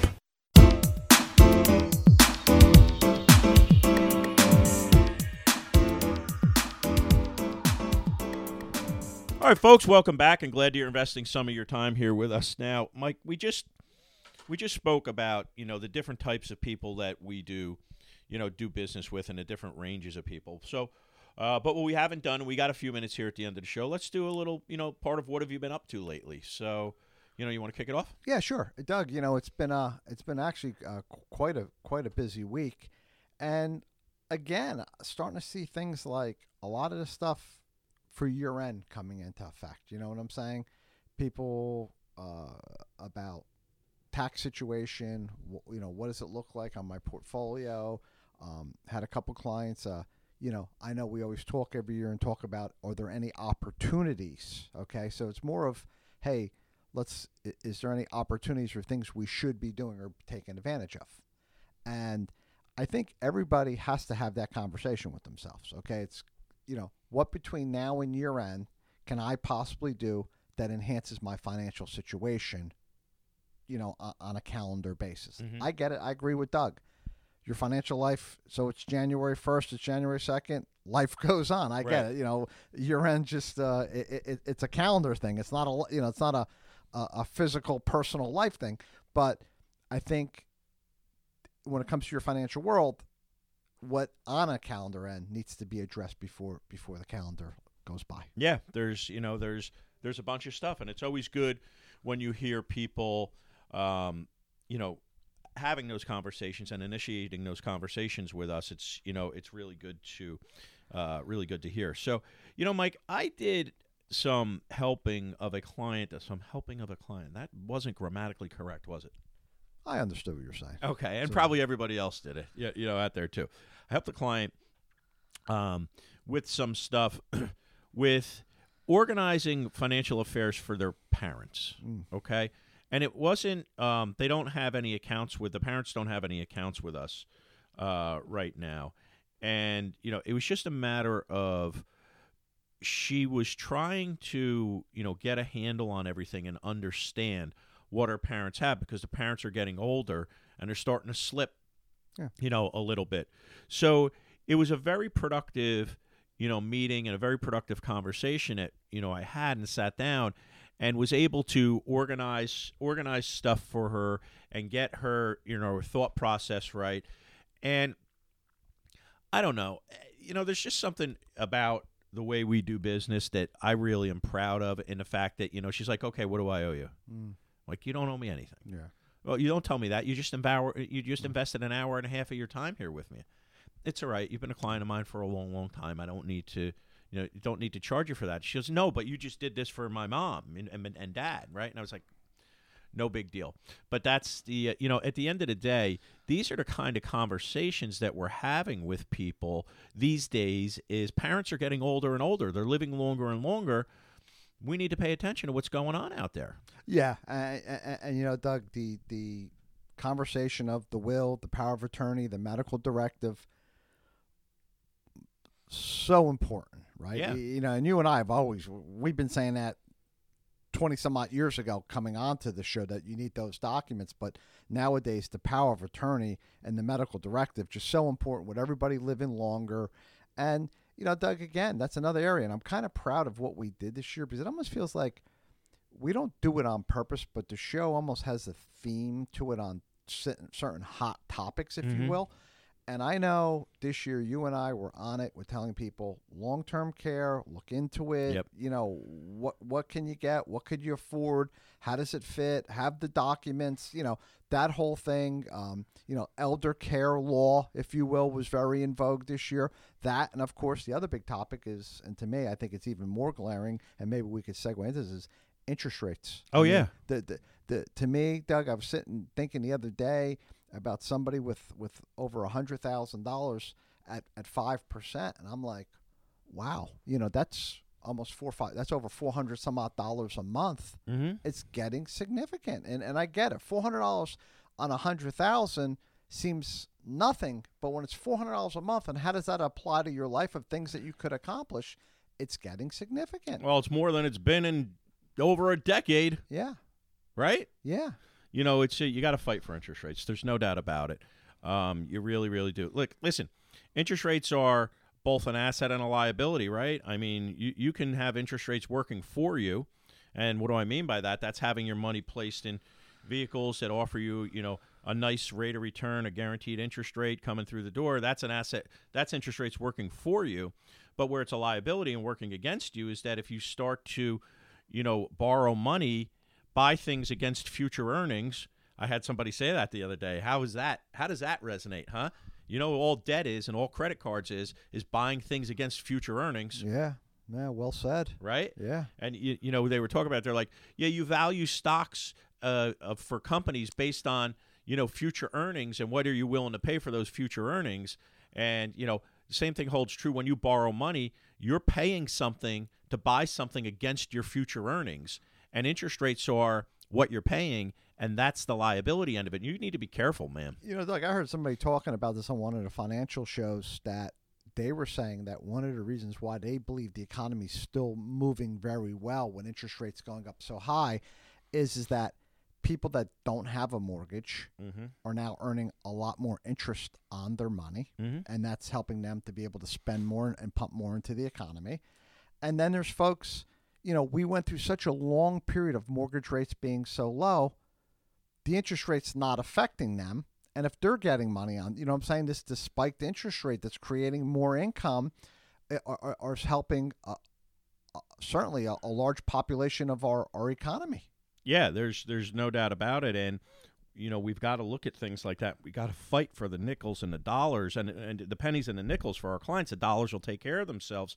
All right, folks, welcome back, and glad you're investing some of your time here with us. Now, Mike, we just spoke about, the different types of people that we do business with, and the different ranges of people. So, but what we haven't done, we got a few minutes here at the end of the show. Let's do a little, part of what have you been up to lately. So, you want to kick it off? Yeah, sure, Doug. It's been actually quite a busy week, and again, starting to see things like a lot of the stuff for year end coming into effect. You know what I'm saying? People about tax situation. What does it look like on my portfolio? Had a couple clients. I know we always talk every year and talk about, are there any opportunities? Okay, so it's more of, hey, is there any opportunities or things we should be doing or taking advantage of? And I think everybody has to have that conversation with themselves. Okay, it's what between now and year end can I possibly do that enhances my financial situation, on a calendar basis? Mm-hmm. I get it. I agree with Doug. Your financial life, so it's January 1st, it's January 2nd, life goes on. I get it. Year end just it's a calendar thing. It's not it's not a physical personal life thing. But I think when it comes to your financial world, what on a calendar end needs to be addressed before the calendar goes by. Yeah, there's a bunch of stuff, and it's always good when you hear people, having those conversations and initiating those conversations with us. It's it's really good to hear. So, Mike, I did some helping of a client. That wasn't grammatically correct, was it? I understood what you're saying. Okay, and probably everybody else did it, out there too. I helped the client with some stuff with organizing financial affairs for their parents, okay? And it wasn't, they don't have any accounts the parents don't have any accounts with us right now. And, it was just a matter of she was trying to, get a handle on everything and understand what her parents have, because the parents are getting older and they're starting to slip, a little bit. So it was a very productive, meeting and a very productive conversation that, I had and sat down and was able to organize stuff for her and get her, thought process right. And I don't know, there's just something about the way we do business that I really am proud of, in the fact that, she's like, okay, what do I owe you? Like, you don't owe me anything. Yeah. Well, you don't tell me that. You just invested an hour and a half of your time here with me. It's all right. You've been a client of mine for a long, long time. I don't need to, don't need to charge you for that. She goes, no, but you just did this for my mom and dad, right? And I was like, no big deal. But that's the, at the end of the day, these are the kind of conversations that we're having with people these days. Is parents are getting older and older. They're living longer and longer. We need to pay attention to what's going on out there. Yeah. And Doug, the conversation of the will, the power of attorney, the medical directive, so important, right? Yeah. And you and I we've been saying that 20 some odd years ago coming onto the show, that you need those documents. But nowadays, the power of attorney and the medical directive, just so important with everybody living longer. And, Doug, again, that's another area. And I'm kind of proud of what we did this year, because it almost feels like we don't do it on purpose, but the show almost has a theme to it on certain hot topics, if you will. And I know this year you and I were on it. We're telling people long-term care, look into it. Yep. What can you get? What could you afford? How does it fit? Have the documents, that whole thing. Elder care law, if you will, was very in vogue this year. That, and of course, the other big topic is, and to me, I think it's even more glaring, and maybe we could segue into this, is interest rates. Oh, yeah. To me, Doug, I was sitting thinking the other day about somebody with over $100,000 at 5%, and I'm like, wow, that's almost that's over $400 some odd dollars a month. It's getting significant, and I get it. $400 on $100,000 seems nothing, but when it's $400 a month, and how does that apply to your life of things that you could accomplish? It's getting significant. Well, it's more than it's been in over a decade. Yeah. Right? Yeah. It's you got to fight for interest rates. There's no doubt about it. You really, really do. Look, listen, interest rates are both an asset and a liability, right? I mean, you can have interest rates working for you. And what do I mean by that? That's having your money placed in vehicles that offer you, a nice rate of return, a guaranteed interest rate coming through the door. That's an asset. That's interest rates working for you. But where it's a liability and working against you is that if you start to, borrow money, buy things against future earnings. I had somebody say that the other day. How does that resonate, huh? All debt is, and all credit cards is buying things against future earnings. Yeah. Yeah, well said. Right? Yeah. And, they were talking about it. They're like, yeah, you value stocks for companies based on, future earnings, and what are you willing to pay for those future earnings? And, the same thing holds true when you borrow money. You're paying something to buy something against your future earnings. And interest rates are what you're paying, and that's the liability end of it. You need to be careful, man. Doug, I heard somebody talking about this on one of the financial shows, that they were saying that one of the reasons why they believe the economy is still moving very well when interest rates going up so high is that people that don't have a mortgage are now earning a lot more interest on their money, and that's helping them to be able to spend more and pump more into the economy. And then there's folks, we went through such a long period of mortgage rates being so low, the interest rate's not affecting them. And if they're getting money on, I'm saying, this spiked interest rate that's creating more income are helping certainly a large population of our economy. Yeah, there's no doubt about it. And, we've got to look at things like that. We got to fight for the nickels and the dollars and the pennies and the nickels for our clients. The dollars will take care of themselves.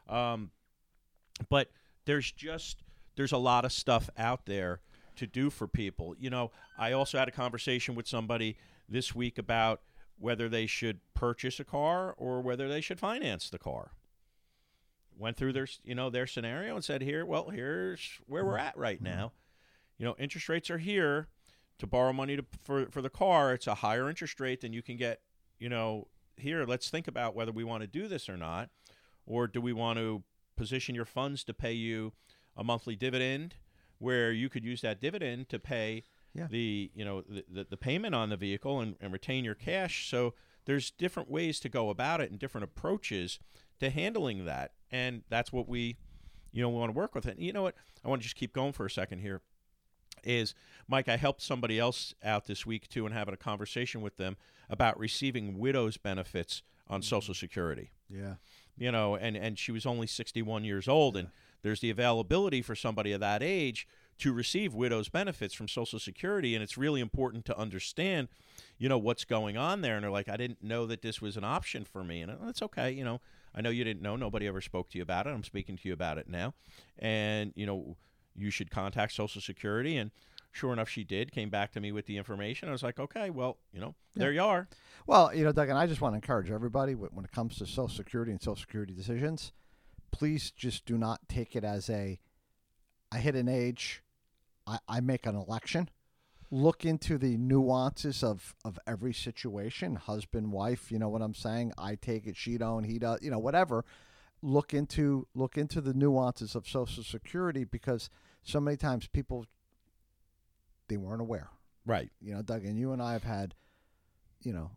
But there's a lot of stuff out there to do for people. I also had a conversation with somebody this week about whether they should purchase a car or whether they should finance the car. Went through their scenario and said, here's where we're at right now. Interest rates are here to borrow money for the car. It's a higher interest rate than you can get, here. Let's think about whether we want to do this or not, or do we want to position your funds to pay you a monthly dividend where you could use that dividend to pay the payment on the vehicle and retain your cash. So there's different ways to go about it and different approaches to handling that. And that's what we want to work with. And you know what? I want to just keep going for a second here. Is, Mike, I helped somebody else out this week too and having a conversation with them about receiving widow's benefits on Social Security. Yeah. You know, and she was only 61 years old, and there's the availability for somebody of that age to receive widow's benefits from Social Security, and it's really important to understand, you know, what's going on there. And they're like, I didn't know that this was an option for me, and that's okay. You know, I know you didn't know. Nobody ever spoke to you about it. I'm speaking to you about it now, and you know, you should contact Social Security. And sure enough, she did. Came back to me with the information. I was like, okay, well, you know, there you are. Well, you know, Doug, and I just want to encourage everybody when it comes to Social Security and Social Security decisions, please just do not take it as I hit an age, I make an election. Look into the nuances of every situation, husband, wife, you know what I'm saying? I take it, she don't, he does, you know, whatever. Look into the nuances of Social Security, because so many times people, they weren't aware. Right. You know, Doug, and you and I have had, you know,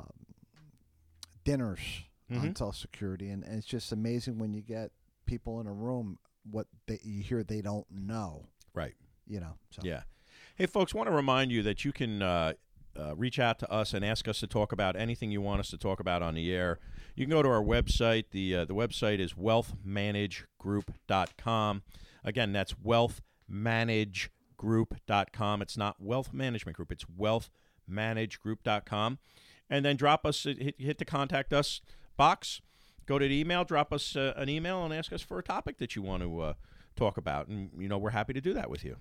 dinners on Social Security, and it's just amazing when you get people in a room, what you hear they don't know. Right. You know. So. Yeah. Hey, folks, want to remind you that you can reach out to us and ask us to talk about anything you want us to talk about on the air. You can go to our website. The website is wealthmanagegroup.com. Again, that's wealthmanagegroup.com. It's not Wealth Management Group. It's wealthmanagegroup.com. And then drop us, hit the contact us box. Go to the email, drop us an email, and ask us for a topic that you want to talk about. And, you know, we're happy to do that with you.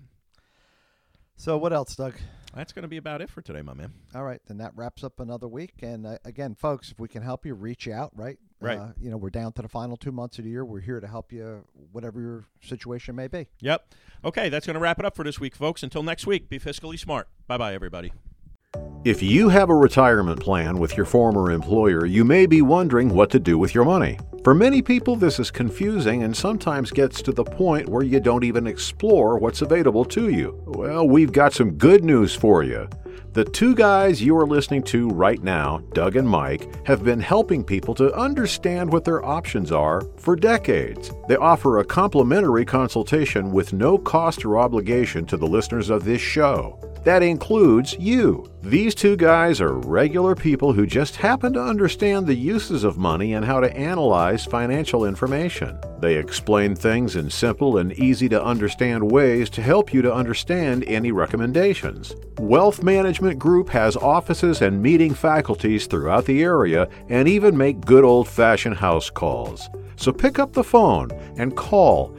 So what else, Doug? That's going to be about it for today, my man. All right. Then that wraps up another week. And, again, folks, if we can help you, reach out, right? Right. You know, we're down to the final 2 months of the year. We're here to help you, whatever your situation may be. Yep. Okay, that's going to wrap it up for this week, folks. Until next week, be fiscally smart. Bye-bye, everybody. If you have a retirement plan with your former employer, you may be wondering what to do with your money. For many people, this is confusing and sometimes gets to the point where you don't even explore what's available to you. Well, we've got some good news for you. The two guys you are listening to right now, Doug and Mike, have been helping people to understand what their options are for decades. They offer a complimentary consultation with no cost or obligation to the listeners of this show. That includes you. These two guys are regular people who just happen to understand the uses of money and how to analyze financial information. They explain things in simple and easy to understand ways to help you to understand any recommendations. Wealth Management Group has offices and meeting faculties throughout the area and even make good old-fashioned house calls. So pick up the phone and call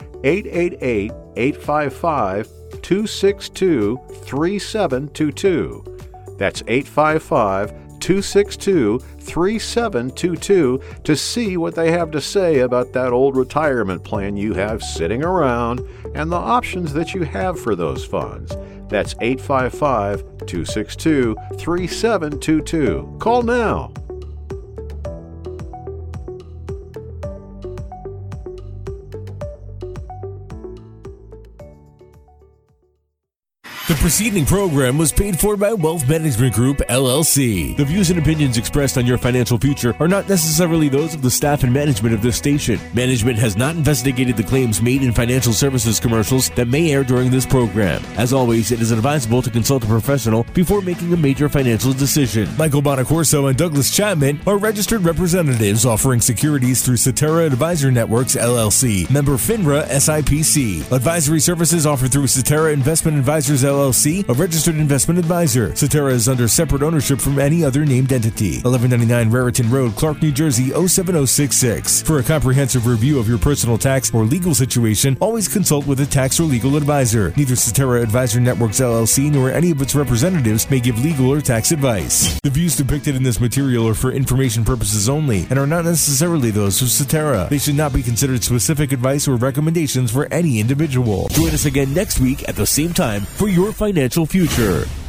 888-855-262-3722. That's 855-262-3722 to see what they have to say about that old retirement plan you have sitting around and the options that you have for those funds. That's 855-262-3722. Call now. The preceding program was paid for by Wealth Management Group, LLC. The views and opinions expressed on your financial future are not necessarily those of the staff and management of this station. Management has not investigated the claims made in financial services commercials that may air during this program. As always, it is advisable to consult a professional before making a major financial decision. Michael Bonacorso and Douglas Chapman are registered representatives offering securities through Cetera Advisor Networks, LLC. Member FINRA SIPC. Advisory services offered through Cetera Investment Advisors, LLC, a registered investment advisor. Cetera is under separate ownership from any other named entity. 1199 Raritan Road, Clark, New Jersey, 07066. For a comprehensive review of your personal tax or legal situation, always consult with a tax or legal advisor. Neither Cetera Advisor Networks, LLC, nor any of its representatives may give legal or tax advice. The views depicted in this material are for information purposes only and are not necessarily those of Cetera. They should not be considered specific advice or recommendations for any individual. Join us again next week at the same time for your financial future.